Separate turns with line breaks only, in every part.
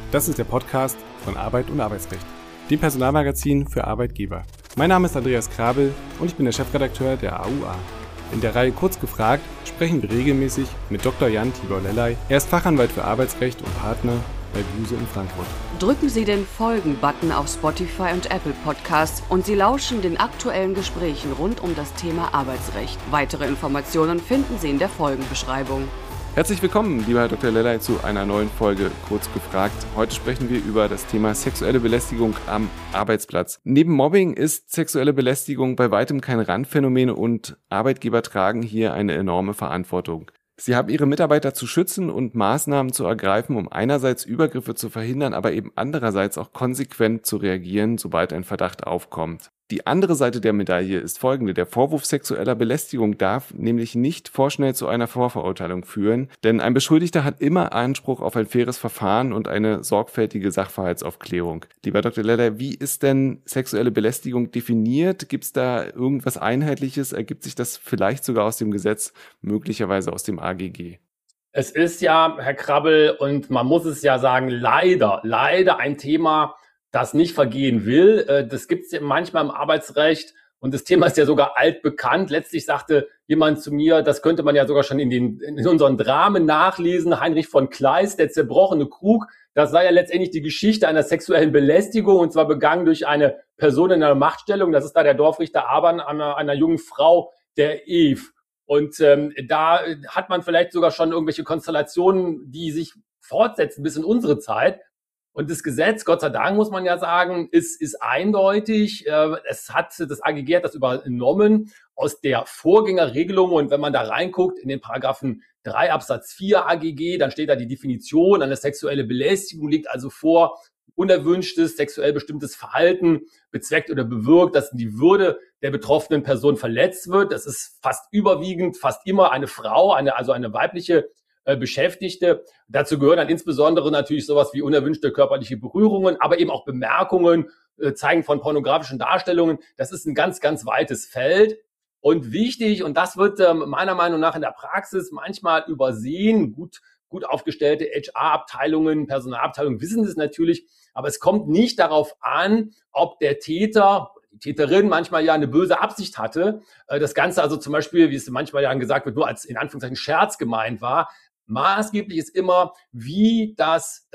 Das ist der Podcast von Arbeit und Arbeitsrecht, dem Personalmagazin für Arbeitgeber. Mein Name ist Andreas Krabel und ich bin der Chefredakteur der AUA. In der Reihe Kurz gefragt sprechen wir regelmäßig mit Dr. Jan Tibor Lellay. Er ist Fachanwalt für Arbeitsrecht und Partner bei Buse in Frankfurt.
Drücken Sie den Folgen-Button auf Spotify und Apple Podcasts und Sie lauschen den aktuellen Gesprächen rund um das Thema Arbeitsrecht. Weitere Informationen finden Sie in der Folgenbeschreibung.
Herzlich willkommen, lieber Herr Dr. Lellay, zu einer neuen Folge Kurz gefragt. Heute sprechen wir über das Thema sexuelle Belästigung am Arbeitsplatz. Neben Mobbing ist sexuelle Belästigung bei weitem kein Randphänomen und Arbeitgeber tragen hier eine enorme Verantwortung. Sie haben ihre Mitarbeiter zu schützen und Maßnahmen zu ergreifen, um einerseits Übergriffe zu verhindern, aber eben andererseits auch konsequent zu reagieren, sobald ein Verdacht aufkommt. Die andere Seite der Medaille ist folgende. Der Vorwurf sexueller Belästigung darf nämlich nicht vorschnell zu einer Vorverurteilung führen, denn ein Beschuldigter hat immer Anspruch auf ein faires Verfahren und eine sorgfältige Sachverhaltsaufklärung. Lieber Dr. Lellay, wie ist denn sexuelle Belästigung definiert? Gibt es da irgendwas Einheitliches? Ergibt sich das vielleicht sogar aus dem Gesetz, möglicherweise aus dem AGG?
Es ist ja, Herr Krabbel, und man muss es ja sagen, leider ein Thema, das nicht vergehen will. Das gibt es ja manchmal im Arbeitsrecht und das Thema ist ja sogar altbekannt. Letztlich sagte jemand zu mir, das könnte man ja sogar schon in unseren Dramen nachlesen. Heinrich von Kleist, der zerbrochene Krug, das sei ja letztendlich die Geschichte einer sexuellen Belästigung und zwar begangen durch eine Person in einer Machtstellung. Das ist da der Dorfrichter Aban an einer jungen Frau, der Eve. Und da hat man vielleicht sogar schon irgendwelche Konstellationen, die sich fortsetzen bis in unsere Zeit. Und das Gesetz, Gott sei Dank muss man ja sagen, ist eindeutig. Das AGG hat das übernommen aus der Vorgängerregelung. Und wenn man da reinguckt in den Paragraphen 3 Absatz 4 AGG, dann steht da die Definition. Eine sexuelle Belästigung liegt also vor, unerwünschtes, sexuell bestimmtes Verhalten bezweckt oder bewirkt, dass die Würde der betroffenen Person verletzt wird. Das ist fast überwiegend, fast immer eine Frau, also eine weibliche Beschäftigte. Dazu gehören dann insbesondere natürlich sowas wie unerwünschte körperliche Berührungen, aber eben auch Bemerkungen, Zeigen von pornografischen Darstellungen. Das ist ein ganz, ganz weites Feld. Und wichtig, und das wird meiner Meinung nach in der Praxis manchmal übersehen, gut aufgestellte HR-Abteilungen, Personalabteilungen wissen das natürlich, aber es kommt nicht darauf an, ob der Täter, die Täterin manchmal ja eine böse Absicht hatte, das Ganze also zum Beispiel, wie es manchmal ja gesagt wird, nur als in Anführungszeichen Scherz gemeint war. Maßgeblich ist immer, wie das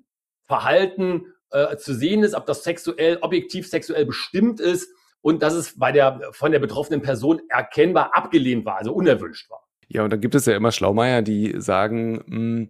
Verhalten zu sehen ist, ob das objektiv sexuell bestimmt ist und dass es von der betroffenen Person erkennbar abgelehnt war, also unerwünscht war.
Ja, und dann gibt es ja immer Schlaumeier, die sagen,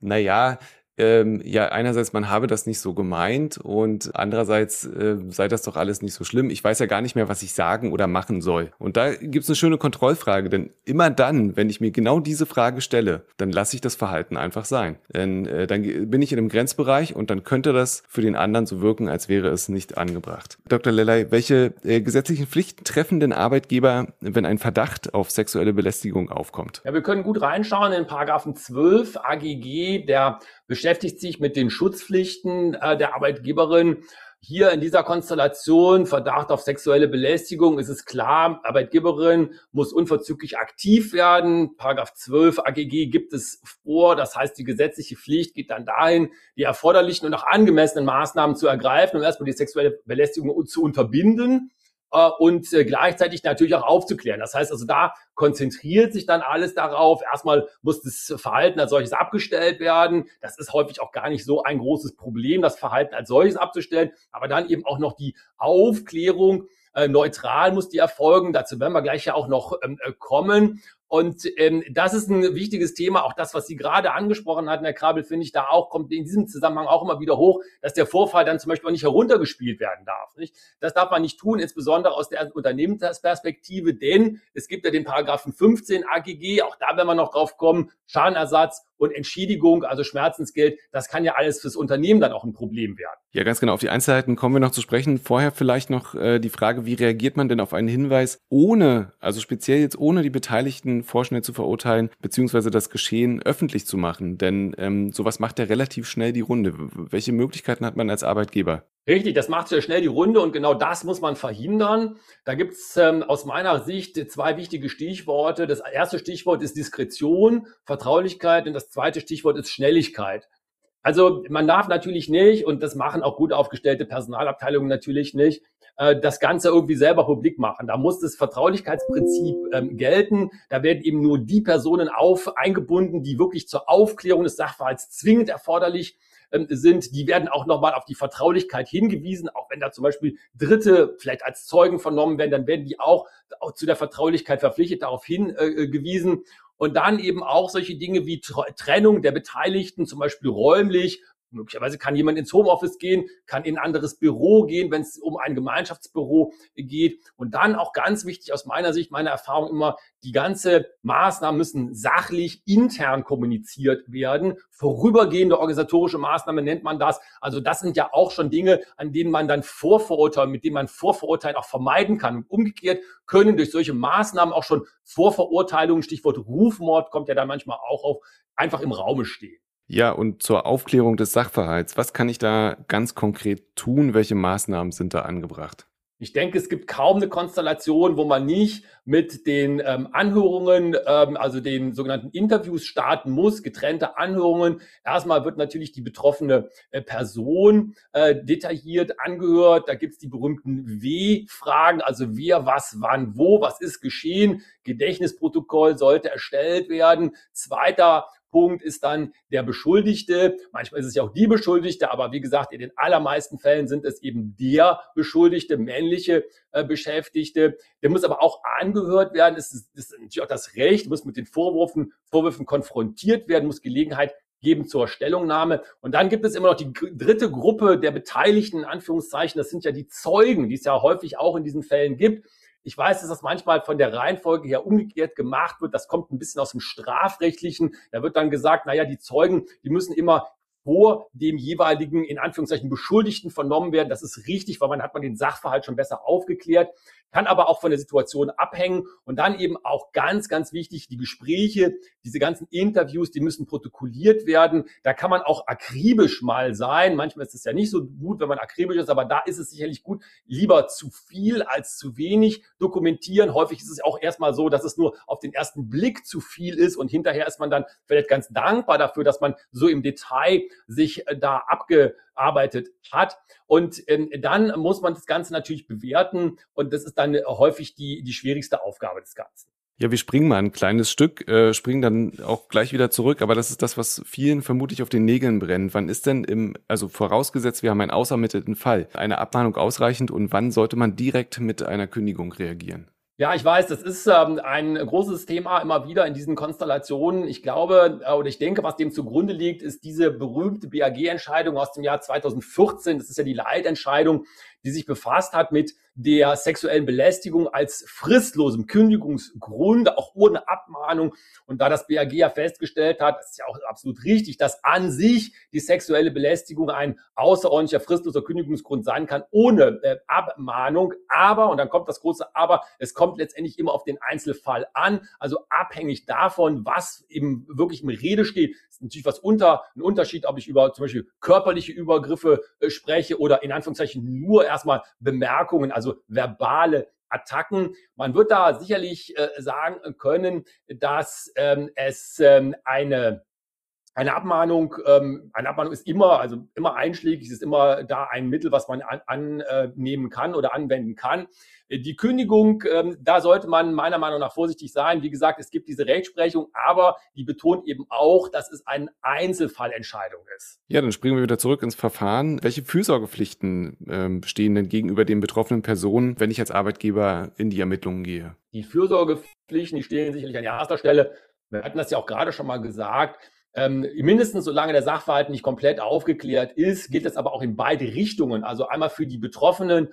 einerseits, man habe das nicht so gemeint und andererseits sei das doch alles nicht so schlimm. Ich weiß ja gar nicht mehr, was ich sagen oder machen soll. Und da gibt es eine schöne Kontrollfrage, denn immer dann, wenn ich mir genau diese Frage stelle, dann lasse ich das Verhalten einfach sein. Denn dann bin ich in einem Grenzbereich und dann könnte das für den anderen so wirken, als wäre es nicht angebracht. Dr. Lellay, welche gesetzlichen Pflichten treffen denn Arbeitgeber, wenn ein Verdacht auf sexuelle Belästigung aufkommt?
Ja, wir können gut reinschauen in Paragraphen 12 AGG, der beschäftigt sich mit den Schutzpflichten der Arbeitgeberin. Hier in dieser Konstellation Verdacht auf sexuelle Belästigung ist es klar, Arbeitgeberin muss unverzüglich aktiv werden. Paragraph 12 AGG gibt es vor. Das heißt, die gesetzliche Pflicht geht dann dahin, die erforderlichen und auch angemessenen Maßnahmen zu ergreifen, um erstmal die sexuelle Belästigung zu unterbinden. Und gleichzeitig natürlich auch aufzuklären. Das heißt also, da konzentriert sich dann alles darauf. Erstmal muss das Verhalten als solches abgestellt werden. Das ist häufig auch gar nicht so ein großes Problem, das Verhalten als solches abzustellen. Aber dann eben auch noch die Aufklärung. Neutral muss die erfolgen. Dazu werden wir gleich ja auch noch kommen. Und das ist ein wichtiges Thema. Auch das, was Sie gerade angesprochen hatten, Herr Krabel, finde ich da auch, kommt in diesem Zusammenhang auch immer wieder hoch, dass der Vorfall dann zum Beispiel auch nicht heruntergespielt werden darf. Nicht? Das darf man nicht tun, insbesondere aus der Unternehmensperspektive, denn es gibt ja den Paragraphen 15 AGG, auch da werden wir noch drauf kommen, Schadenersatz und Entschädigung, also Schmerzensgeld, das kann ja alles fürs Unternehmen dann auch ein Problem werden.
Ja, ganz genau. Auf die Einzelheiten kommen wir noch zu sprechen. Vorher vielleicht noch die Frage, wie reagiert man denn auf einen Hinweis speziell jetzt ohne die Beteiligten vorschnell zu verurteilen, beziehungsweise das Geschehen öffentlich zu machen? Denn sowas macht ja relativ schnell die Runde. Welche Möglichkeiten hat man als Arbeitgeber?
Richtig, das macht sehr schnell die Runde und genau das muss man verhindern. Da gibt es aus meiner Sicht zwei wichtige Stichworte. Das erste Stichwort ist Diskretion, Vertraulichkeit und das zweite Stichwort ist Schnelligkeit. Also man darf natürlich nicht, und das machen auch gut aufgestellte Personalabteilungen natürlich nicht, das Ganze irgendwie selber publik machen. Da muss das Vertraulichkeitsprinzip gelten. Da werden eben nur die Personen eingebunden, die wirklich zur Aufklärung des Sachverhalts zwingend erforderlich sind. Die werden auch nochmal auf die Vertraulichkeit hingewiesen, auch wenn da zum Beispiel Dritte vielleicht als Zeugen vernommen werden, dann werden die auch zu der Vertraulichkeit verpflichtet, darauf hingewiesen. Und dann eben auch solche Dinge wie Trennung der Beteiligten, zum Beispiel räumlich. Möglicherweise kann jemand ins Homeoffice gehen, kann in ein anderes Büro gehen, wenn es um ein Gemeinschaftsbüro geht. Und dann auch ganz wichtig aus meiner Sicht, meiner Erfahrung immer, die ganze Maßnahmen müssen sachlich intern kommuniziert werden. Vorübergehende organisatorische Maßnahmen nennt man das. Also das sind ja auch schon Dinge, an denen man dann mit denen man Vorverurteilen auch vermeiden kann. Und umgekehrt können durch solche Maßnahmen auch schon Vorverurteilungen, Stichwort Rufmord kommt ja dann manchmal auch auf, einfach im Raume stehen.
Ja, und zur Aufklärung des Sachverhalts, was kann ich da ganz konkret tun? Welche Maßnahmen sind da angebracht?
Ich denke, es gibt kaum eine Konstellation, wo man nicht mit den Anhörungen, also den sogenannten Interviews starten muss, getrennte Anhörungen. Erstmal wird natürlich die betroffene Person detailliert angehört. Da gibt's die berühmten W-Fragen, also wer, was, wann, wo, was ist geschehen. Gedächtnisprotokoll sollte erstellt werden. Zweiter Punkt ist dann der Beschuldigte. Manchmal ist es ja auch die Beschuldigte, aber wie gesagt, in den allermeisten Fällen sind es eben der Beschuldigte, männliche Beschäftigte. Der muss aber auch angehört werden. Das ist natürlich auch das Recht, muss mit den Vorwürfen konfrontiert werden, muss Gelegenheit geben zur Stellungnahme. Und dann gibt es immer noch die dritte Gruppe der Beteiligten, in Anführungszeichen. Das sind ja die Zeugen, die es ja häufig auch in diesen Fällen gibt. Ich weiß, dass das manchmal von der Reihenfolge her umgekehrt gemacht wird. Das kommt ein bisschen aus dem Strafrechtlichen. Da wird dann gesagt, naja, die Zeugen, die müssen immer vor dem jeweiligen, in Anführungszeichen, Beschuldigten vernommen werden. Das ist richtig, weil man hat den Sachverhalt schon besser aufgeklärt, kann aber auch von der Situation abhängen. Und dann eben auch ganz, ganz wichtig, die Gespräche, diese ganzen Interviews, die müssen protokolliert werden. Da kann man auch akribisch mal sein. Manchmal ist es ja nicht so gut, wenn man akribisch ist, aber da ist es sicherlich gut, lieber zu viel als zu wenig dokumentieren. Häufig ist es auch erstmal so, dass es nur auf den ersten Blick zu viel ist und hinterher ist man dann vielleicht ganz dankbar dafür, dass man so im Detail sich da abgearbeitet hat. Und dann muss man das Ganze natürlich bewerten und das ist dann häufig die schwierigste Aufgabe des Ganzen.
Ja, wir springen mal ein kleines Stück, springen dann auch gleich wieder zurück, aber das ist das, was vielen vermutlich auf den Nägeln brennt. Wann ist denn also vorausgesetzt, wir haben einen ausermittelten Fall, eine Abmahnung ausreichend und wann sollte man direkt mit einer Kündigung reagieren?
Ja, ich weiß, das ist ein großes Thema immer wieder in diesen Konstellationen. Ich glaube oder ich denke, was dem zugrunde liegt, ist diese berühmte BAG-Entscheidung aus dem Jahr 2014. Das ist ja die Leitentscheidung, die sich befasst hat mit der sexuellen Belästigung als fristlosem Kündigungsgrund, auch ohne Abmahnung. Und da das BAG ja festgestellt hat, das ist ja auch absolut richtig, dass an sich die sexuelle Belästigung ein außerordentlicher fristloser Kündigungsgrund sein kann, ohne Abmahnung. Aber, und dann kommt das große Aber, es kommt letztendlich immer auf den Einzelfall an. Also abhängig davon, was eben wirklich im Rede steht, ist natürlich ein Unterschied, ob ich über zum Beispiel körperliche Übergriffe spreche oder in Anführungszeichen nur erstmal Bemerkungen, also verbale Attacken. Man wird da sicherlich sagen können, dass es eine Abmahnung ist immer einschlägig, ist immer da ein Mittel, was man annehmen kann oder anwenden kann. Die Kündigung, da sollte man meiner Meinung nach vorsichtig sein. Wie gesagt, es gibt diese Rechtsprechung, aber die betont eben auch, dass es eine Einzelfallentscheidung ist.
Ja, dann springen wir wieder zurück ins Verfahren. Welche Fürsorgepflichten bestehen denn gegenüber den betroffenen Personen, wenn ich als Arbeitgeber in die Ermittlungen gehe?
Die Fürsorgepflichten, die stehen sicherlich an erster Stelle. Wir hatten das ja auch gerade schon mal gesagt. Mindestens solange der Sachverhalt nicht komplett aufgeklärt ist, gilt es aber auch in beide Richtungen. Also einmal für die Betroffene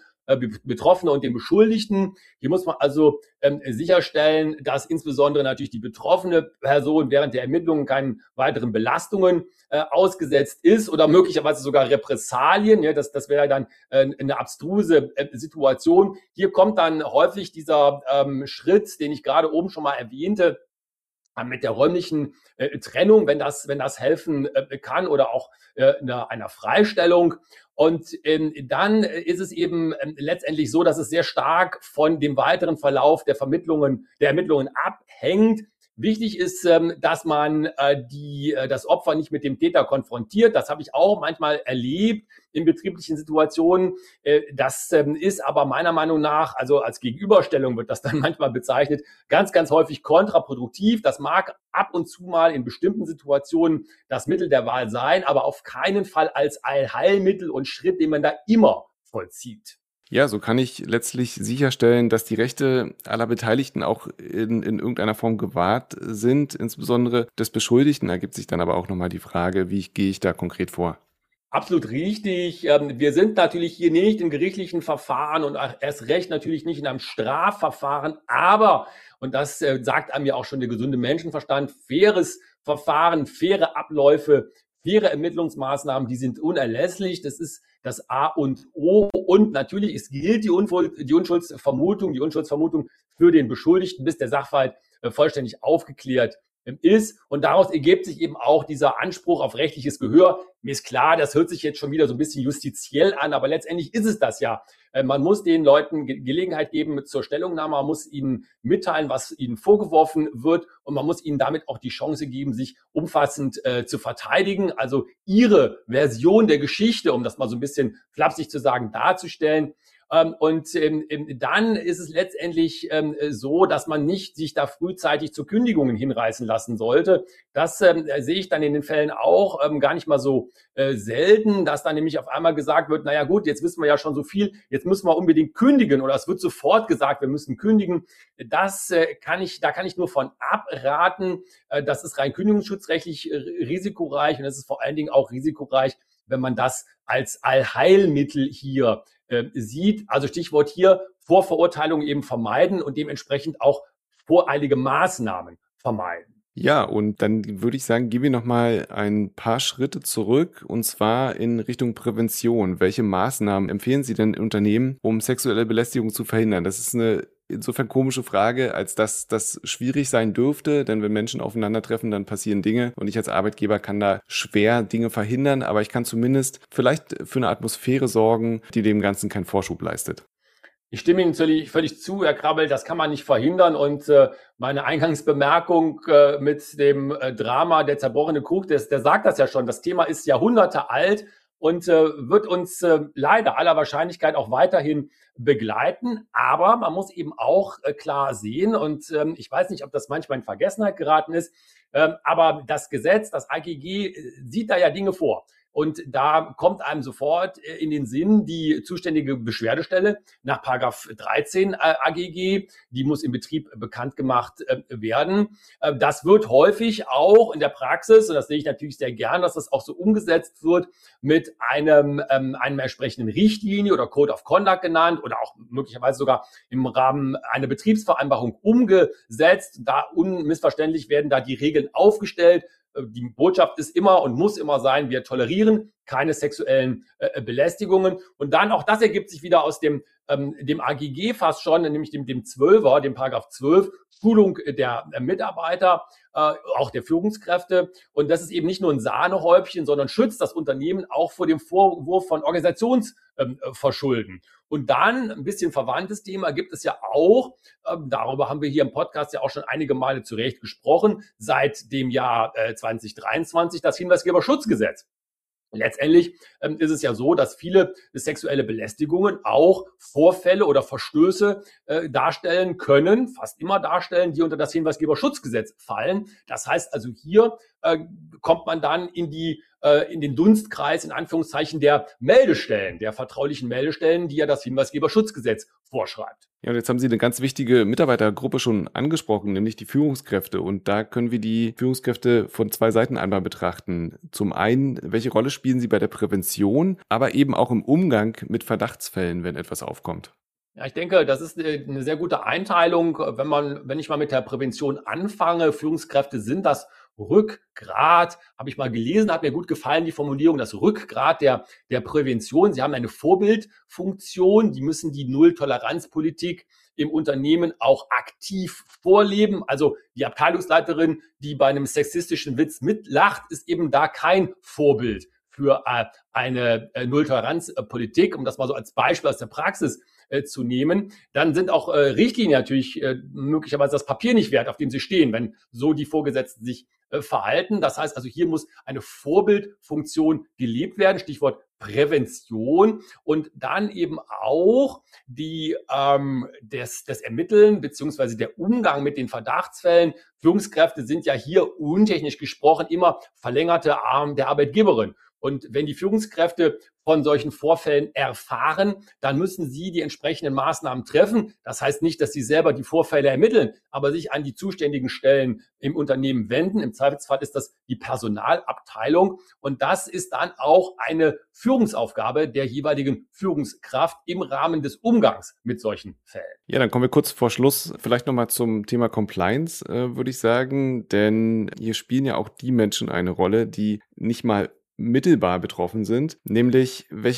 und den Beschuldigten. Hier muss man also sicherstellen, dass insbesondere natürlich die betroffene Person während der Ermittlungen keinen weiteren Belastungen ausgesetzt ist oder möglicherweise sogar Repressalien. Ja, das wäre dann eine abstruse Situation. Hier kommt dann häufig dieser Schritt, den ich gerade oben schon mal erwähnte, mit der räumlichen Trennung, wenn das helfen kann oder auch einer Freistellung. Und dann ist es eben letztendlich so, dass es sehr stark von dem weiteren Verlauf der Ermittlungen abhängt. Wichtig ist, dass man das Opfer nicht mit dem Täter konfrontiert. Das habe ich auch manchmal erlebt in betrieblichen Situationen. Das ist aber meiner Meinung nach, also als Gegenüberstellung wird das dann manchmal bezeichnet, ganz, ganz häufig kontraproduktiv. Das mag ab und zu mal in bestimmten Situationen das Mittel der Wahl sein, aber auf keinen Fall als Allheilmittel und Schritt, den man da immer vollzieht.
Ja, so kann ich letztlich sicherstellen, dass die Rechte aller Beteiligten auch in irgendeiner Form gewahrt sind. Insbesondere des Beschuldigten ergibt sich dann aber auch nochmal die Frage, wie gehe ich da konkret vor?
Absolut richtig. Wir sind natürlich hier nicht in gerichtlichen Verfahren und erst recht natürlich nicht in einem Strafverfahren, aber, und das sagt einem ja auch schon der gesunde Menschenverstand, faires Verfahren, faire Abläufe, faire Ermittlungsmaßnahmen, die sind unerlässlich. Das ist das A und O. Und natürlich, es gilt die Unschuldsvermutung für den Beschuldigten, bis der Sachverhalt vollständig aufgeklärt ist. Und daraus ergibt sich eben auch dieser Anspruch auf rechtliches Gehör. Mir ist klar, das hört sich jetzt schon wieder so ein bisschen justiziell an, aber letztendlich ist es das ja. Man muss den Leuten Gelegenheit geben zur Stellungnahme, man muss ihnen mitteilen, was ihnen vorgeworfen wird, und man muss ihnen damit auch die Chance geben, sich umfassend zu verteidigen, also ihre Version der Geschichte, um das mal so ein bisschen flapsig zu sagen, darzustellen. Und dann ist es letztendlich so, dass man nicht sich da frühzeitig zu Kündigungen hinreißen lassen sollte. Das sehe ich dann in den Fällen auch gar nicht mal so selten, dass dann nämlich auf einmal gesagt wird, naja gut, jetzt wissen wir ja schon so viel, jetzt müssen wir unbedingt kündigen, oder es wird sofort gesagt, wir müssen kündigen. Da kann ich nur von abraten. Das ist rein kündigungsschutzrechtlich risikoreich, und es ist vor allen Dingen auch risikoreich, wenn man das als Allheilmittel hier sieht. Also Stichwort hier, Vorverurteilung eben vermeiden und dementsprechend auch voreilige Maßnahmen vermeiden.
Ja, und dann würde ich sagen, gehen wir nochmal ein paar Schritte zurück, und zwar in Richtung Prävention. Welche Maßnahmen empfehlen Sie denn Unternehmen, um sexuelle Belästigung zu verhindern? Das ist eine insofern komische Frage, als dass das schwierig sein dürfte, denn wenn Menschen aufeinandertreffen, dann passieren Dinge, und ich als Arbeitgeber kann da schwer Dinge verhindern, aber ich kann zumindest vielleicht für eine Atmosphäre sorgen, die dem Ganzen keinen Vorschub leistet.
Ich stimme Ihnen völlig zu, Herr Krabbel, das kann man nicht verhindern, und meine Eingangsbemerkung mit dem Drama Der zerbrochene Krug, der sagt das ja schon, das Thema ist Jahrhunderte alt und wird uns leider aller Wahrscheinlichkeit auch weiterhin begleiten. Aber man muss eben auch klar sehen, und ich weiß nicht, ob das manchmal in Vergessenheit geraten ist, aber das Gesetz, das AGG, sieht da ja Dinge vor. Und da kommt einem sofort in den Sinn die zuständige Beschwerdestelle nach Paragraph 13 AGG. Die muss im Betrieb bekannt gemacht werden. Das wird häufig auch in der Praxis, und das sehe ich natürlich sehr gern, dass das auch so umgesetzt wird, mit einem entsprechenden Richtlinie oder Code of Conduct genannt oder auch möglicherweise sogar im Rahmen einer Betriebsvereinbarung umgesetzt. Da unmissverständlich werden da die Regeln aufgestellt. Die Botschaft ist immer und muss immer sein, wir tolerieren keine sexuellen Belästigungen. Und dann, auch das ergibt sich wieder aus dem AGG fast schon, nämlich dem 12er, dem Paragraph 12, Schulung der Mitarbeiter, auch der Führungskräfte. Und das ist eben nicht nur ein Sahnehäubchen, sondern schützt das Unternehmen auch vor dem Vorwurf von Organisationsverschulden. Und dann, ein bisschen verwandtes Thema, gibt es ja auch, darüber haben wir hier im Podcast ja auch schon einige Male zu Recht gesprochen, seit dem Jahr 2023 das Hinweisgeberschutzgesetz. Letztendlich ist es ja so, dass viele sexuelle Belästigungen auch Vorfälle oder Verstöße darstellen können, fast immer darstellen, die unter das Hinweisgeberschutzgesetz fallen. Das heißt also, hier kommt man dann in den Dunstkreis, in Anführungszeichen, der Meldestellen, der vertraulichen Meldestellen, die ja das Hinweisgeberschutzgesetz vorschreibt.
Ja, und jetzt haben Sie eine ganz wichtige Mitarbeitergruppe schon angesprochen, nämlich die Führungskräfte. Und da können wir die Führungskräfte von zwei Seiten einmal betrachten. Zum einen, welche Rolle spielen sie bei der Prävention, aber eben auch im Umgang mit Verdachtsfällen, wenn etwas aufkommt?
Ja, ich denke, das ist eine sehr gute Einteilung. Wenn ich mal mit der Prävention anfange, Führungskräfte sind das Rückgrat, habe ich mal gelesen, hat mir gut gefallen, die Formulierung, das Rückgrat der Prävention. Sie haben eine Vorbildfunktion, die müssen die Null-Toleranz-Politik im Unternehmen auch aktiv vorleben. Also die Abteilungsleiterin, die bei einem sexistischen Witz mitlacht, ist eben da kein Vorbild für eine Null-Toleranz-Politik, um das mal so als Beispiel aus der Praxis zu nehmen, dann sind auch Richtlinien natürlich möglicherweise das Papier nicht wert, auf dem sie stehen, wenn so die Vorgesetzten sich verhalten. Das heißt also, hier muss eine Vorbildfunktion gelebt werden, Stichwort Prävention, und dann eben auch das Ermitteln beziehungsweise der Umgang mit den Verdachtsfällen. Führungskräfte sind ja hier untechnisch gesprochen immer verlängerte Arm der Arbeitgeberin. Und wenn die Führungskräfte von solchen Vorfällen erfahren, dann müssen sie die entsprechenden Maßnahmen treffen. Das heißt nicht, dass sie selber die Vorfälle ermitteln, aber sich an die zuständigen Stellen im Unternehmen wenden. Im Zweifelsfall ist das die Personalabteilung. Und das ist dann auch eine Führungsaufgabe der jeweiligen Führungskraft im Rahmen des Umgangs mit solchen Fällen.
Ja, dann kommen wir kurz vor Schluss vielleicht nochmal zum Thema Compliance, würde ich sagen. Denn hier spielen ja auch die Menschen eine Rolle, die nicht mal mittelbar betroffen sind, nämlich welche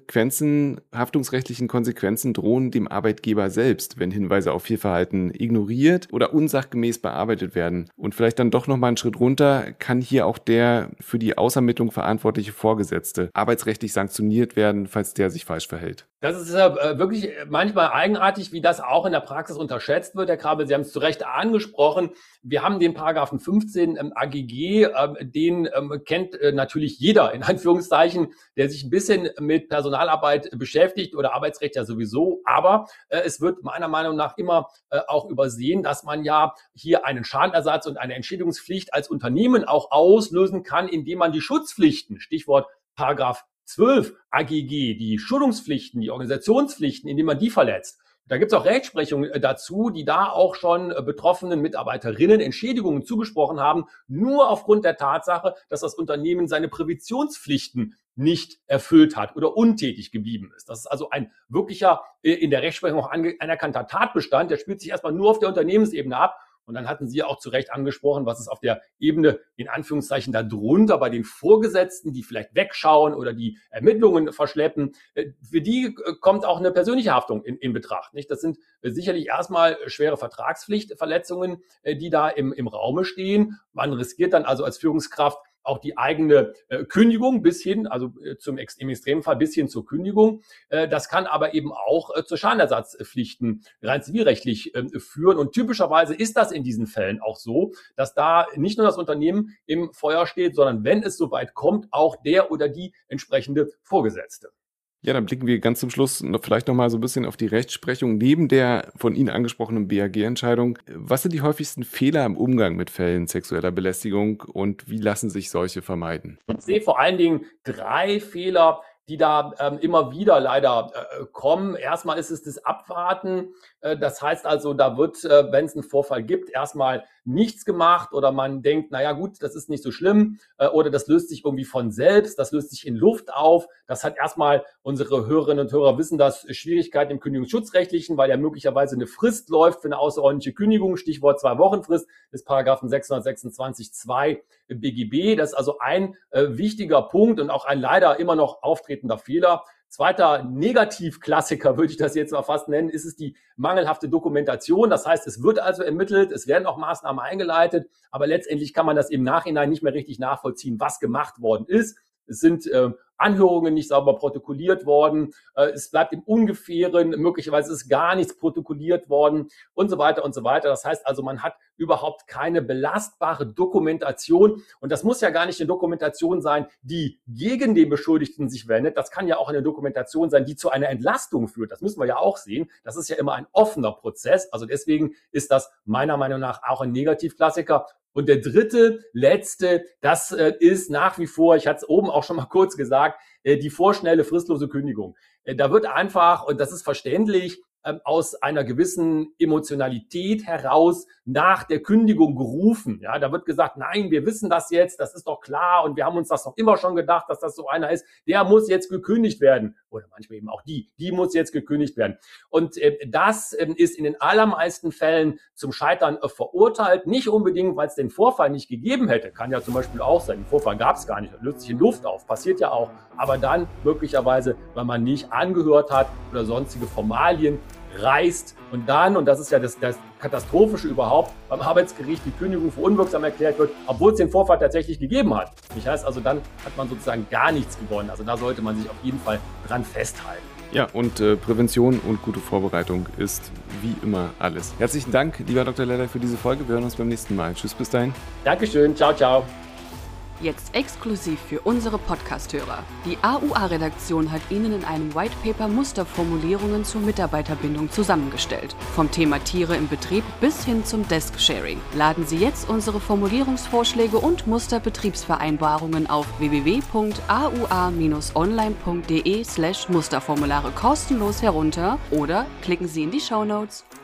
haftungsrechtlichen Konsequenzen drohen dem Arbeitgeber selbst, wenn Hinweise auf Fehlverhalten ignoriert oder unsachgemäß bearbeitet werden. Und vielleicht dann doch nochmal einen Schritt runter, kann hier auch der für die Ausermittlung verantwortliche Vorgesetzte arbeitsrechtlich sanktioniert werden, falls der sich falsch verhält.
Das ist wirklich manchmal eigenartig, wie das auch in der Praxis unterschätzt wird, Herr Krabbe. Sie haben es zu Recht angesprochen. Wir haben den Paragraphen 15 AGG, den kennt natürlich jeder, in Anführungszeichen, der sich ein bisschen mit Personalarbeit beschäftigt oder Arbeitsrecht ja sowieso. Aber es wird meiner Meinung nach immer auch übersehen, dass man ja hier einen Schadenersatz und eine Entschädigungspflicht als Unternehmen auch auslösen kann, indem man die Schutzpflichten, Stichwort Paragraph 12 AGG, die Schulungspflichten, die Organisationspflichten, indem man die verletzt. Da gibt es auch Rechtsprechung dazu, die da auch schon betroffenen Mitarbeiterinnen Entschädigungen zugesprochen haben, nur aufgrund der Tatsache, dass das Unternehmen seine Präventionspflichten nicht erfüllt hat oder untätig geblieben ist. Das ist also ein wirklicher, in der Rechtsprechung auch anerkannter Tatbestand, der spielt sich erstmal nur auf der Unternehmensebene ab. Und dann hatten Sie auch zu Recht angesprochen, was ist auf der Ebene in Anführungszeichen darunter bei den Vorgesetzten, die vielleicht wegschauen oder die Ermittlungen verschleppen. Für die kommt auch eine persönliche Haftung in Betracht. Nicht? Das sind sicherlich erstmal schwere Vertragspflichtverletzungen, die da im Raume stehen. Man riskiert dann also als Führungskraft auch die eigene Kündigung bis hin, also im Extremfall bis hin zur Kündigung. Das kann aber eben auch zu Schadenersatzpflichten rein zivilrechtlich führen. Und typischerweise ist das in diesen Fällen auch so, dass da nicht nur das Unternehmen im Feuer steht, sondern wenn es soweit kommt, auch der oder die entsprechende Vorgesetzte.
Ja, dann blicken wir ganz zum Schluss vielleicht noch mal so ein bisschen auf die Rechtsprechung neben der von Ihnen angesprochenen BAG-Entscheidung. Was sind die häufigsten Fehler im Umgang mit Fällen sexueller Belästigung und wie lassen sich solche vermeiden?
Ich sehe vor allen Dingen 3 Fehler, die da immer wieder leider kommen. Erstmal ist es das Abwarten. Das heißt also, da wird, wenn es einen Vorfall gibt, erstmal nichts gemacht oder man denkt, naja gut, das ist nicht so schlimm oder das löst sich irgendwie von selbst, das löst sich in Luft auf. Das hat erstmal, unsere Hörerinnen und Hörer wissen das, Schwierigkeiten im Kündigungsschutzrechtlichen, weil ja möglicherweise eine Frist läuft für eine außerordentliche Kündigung, Stichwort 2-Wochen-Frist des Paragraphen 626(2) BGB. Das ist also ein wichtiger Punkt und auch ein leider immer noch auftretender Fehler. Zweiter Negativklassiker, würde ich das jetzt mal fast nennen, ist es die mangelhafte Dokumentation. Das heißt, es wird also ermittelt, es werden auch Maßnahmen eingeleitet, aber letztendlich kann man das im Nachhinein nicht mehr richtig nachvollziehen, was gemacht worden ist. Es sind Anhörungen nicht sauber protokolliert worden, es bleibt im Ungefähren, möglicherweise ist gar nichts protokolliert worden und so weiter und so weiter. Das heißt also, man hat überhaupt keine belastbare Dokumentation und das muss ja gar nicht eine Dokumentation sein, die gegen den Beschuldigten sich wendet. Das kann ja auch eine Dokumentation sein, die zu einer Entlastung führt. Das müssen wir ja auch sehen. Das ist ja immer ein offener Prozess. Also deswegen ist das meiner Meinung nach auch ein Negativklassiker. Und der letzte, das ist nach wie vor, ich hatte es oben auch schon mal kurz gesagt, die vorschnelle fristlose Kündigung. Da wird einfach, und das ist verständlich, aus einer gewissen Emotionalität heraus nach der Kündigung gerufen. Ja, da wird gesagt, nein, wir wissen das jetzt, das ist doch klar und wir haben uns das doch immer schon gedacht, dass das so einer ist, der muss jetzt gekündigt werden. Oder manchmal eben auch die muss jetzt gekündigt werden. Und das ist in den allermeisten Fällen zum Scheitern verurteilt. Nicht unbedingt, weil es den Vorfall nicht gegeben hätte. Kann ja zum Beispiel auch sein, den Vorfall gab es gar nicht, löst sich in Luft auf, passiert ja auch. Aber dann möglicherweise, weil man nicht angehört hat oder sonstige Formalien reißt und dann, und das ist ja das Katastrophische überhaupt, beim Arbeitsgericht die Kündigung für unwirksam erklärt wird, obwohl es den Vorfall tatsächlich gegeben hat. Das heißt also, dann hat man sozusagen gar nichts gewonnen. Also da sollte man sich auf jeden Fall dran festhalten.
Ja, und Prävention und gute Vorbereitung ist wie immer alles. Herzlichen Dank, lieber Dr. Lellay, für diese Folge. Wir hören uns beim nächsten Mal. Tschüss, bis dahin.
Dankeschön, ciao, ciao.
Jetzt exklusiv für unsere Podcast-Hörer. Die AUA-Redaktion hat Ihnen in einem Whitepaper Musterformulierungen zur Mitarbeiterbindung zusammengestellt. Vom Thema Tiere im Betrieb bis hin zum Desk-Sharing. Laden Sie jetzt unsere Formulierungsvorschläge und Musterbetriebsvereinbarungen auf www.aua-online.de/Musterformulare kostenlos herunter oder klicken Sie in die Shownotes.